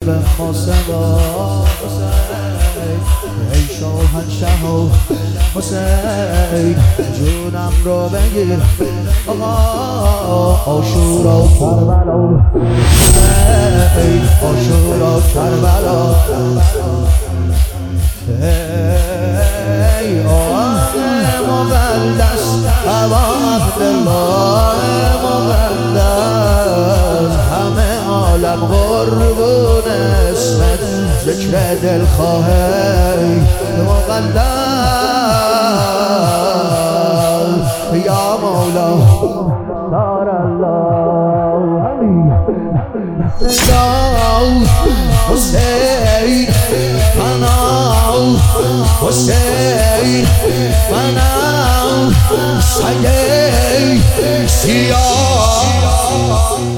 به مصطفی ای شاهنشه و حسین جونم رو بگیر آقا عاشورا و کربلا حسین عاشورا و کربلا ای آه مقدس هوا عبدالله مقدس همه عالم قربون اسمت ذکر دلخواه مقدس یا مولا دار الله حسین منام حسین منام سید سیاه